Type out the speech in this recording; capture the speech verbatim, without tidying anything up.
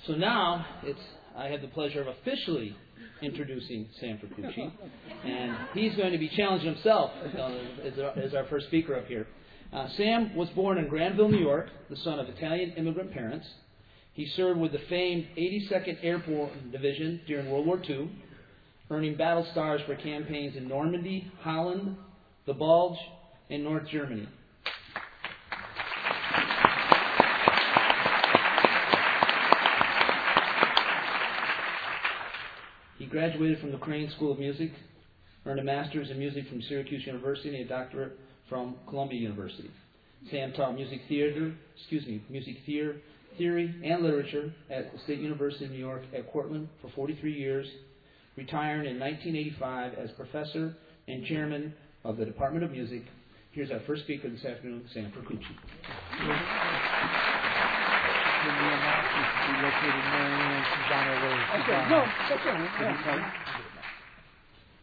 So now it's I have the pleasure of officially introducing Sam Fracucci, and he's going to be challenging himself uh, as, our, as our first speaker up here. Uh, Sam was born in Granville, New York, the son of Italian immigrant parents. He served with the famed eighty-second Airborne Division during World War Two, earning battle stars for campaigns in Normandy, Holland, the Bulge, and North Germany. He graduated from the Crane School of Music, earned a master's in music from Syracuse University, and a doctorate from Columbia University. Sam taught music theater, excuse me, music theater, theory and literature at the State University of New York at Cortland for forty-three years, retiring in nineteen eighty-five as professor and chairman of the Department of Music. Here's our first speaker this afternoon, Sam Fracucci. Okay, no, that's all right.